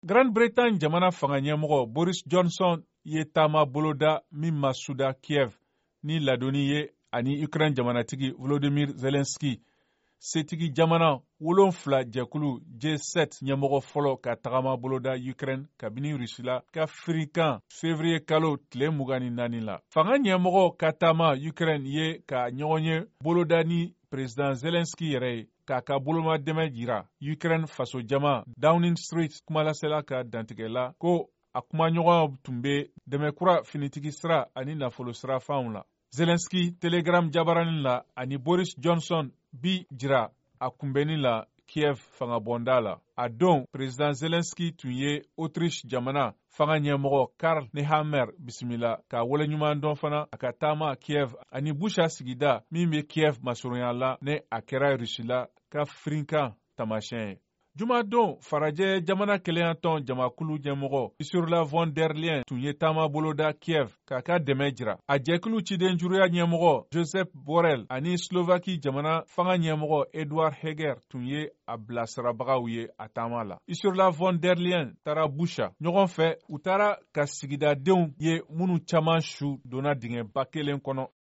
Grande-Bretagne jamana fanga ɲɛmɔgɔ Boris Johnson ye taama boloda min ma suda Kiev ni ladonni ye ani Ukraine jamanatigi Volodymyr Zelensky setigi jamana 7 jɛkulu G7 ɲɛmɔgɔ fɔlɔ ka tagama boloda Ukraine kabini Rusila ka firikan février kalo tile 24 la. Fanga ɲɛmɔgɔ ka taama Ukraine ye ka ɲɔgɔn ye boloda ni Président Zelensky yɛrɛ ye k'a ka bolomadɛmɛ jira Ukraine faso jama Downing Street kumalasela ka dantigɛla ko a kumaɲɔgɔnw tun bɛ dɛmɛkura finitigi sira ani nafolo sira fanw la. Zelensky telegram jabaranin la ani Boris Johnson bi jira a kunbɛnni la Kiev fangabɔnda la. A don, Président Zelensky tun ye Autriche jamana fanga ɲɛmɔgɔ Karl Nehammer bisimila ka waleɲuman dɔn fana a ka taama Kiev ani Busha sigida min bɛ Kiev masurunya la ne a kɛra Rusila ka firinkan tamasiyɛn ye. Jumadon farajɛ jamana keleyatɔn jamakulu ɲɛmɔgɔ Ursula von der Leyen tun ye taama boloda Kiev k'a ka dɛmɛ jira. A jɛkulu ciden juruya ɲɛmɔgɔ Joseph Borrell ani Slovaki jamana fanga ɲɛmɔgɔ Edward Heger tun ye a bilasirabagaw ye a taama la. Ursula von der Leyen taara Busha. Ɲɔgɔn fɛ, u taara ka sigidadenw ye minnu caman su donna dingɛba kelen kɔnɔ.